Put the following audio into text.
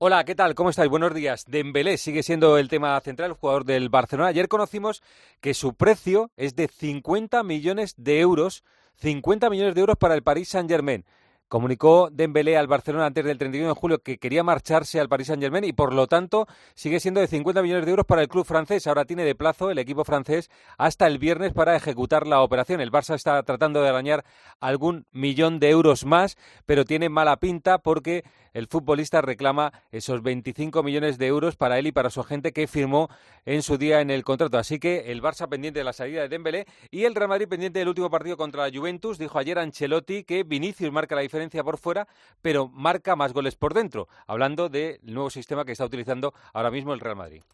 Hola, ¿qué tal? ¿Cómo estáis? Buenos días. Dembélé sigue siendo el tema central, el jugador del Barcelona. Ayer conocimos que su precio es de 50 millones de euros, 50 millones de euros para el Paris Saint-Germain. Comunicó Dembélé al Barcelona antes del 31 de julio que quería marcharse al Paris Saint-Germain y por lo tanto sigue siendo de 50 millones de euros para el club francés. Ahora tiene de plazo el equipo francés hasta el viernes para ejecutar la operación. El Barça está tratando de arañar algún millón de euros más, pero tiene mala pinta porque el futbolista reclama esos 25 millones de euros para él y para su agente que firmó en su día en el contrato. Así que el Barça pendiente de la salida de Dembélé y el Real Madrid pendiente del último partido contra la Juventus. Dijo ayer Ancelotti que Vinicius marca la diferencia por fuera, pero marca más goles por dentro, hablando del nuevo sistema que está utilizando ahora mismo el Real Madrid.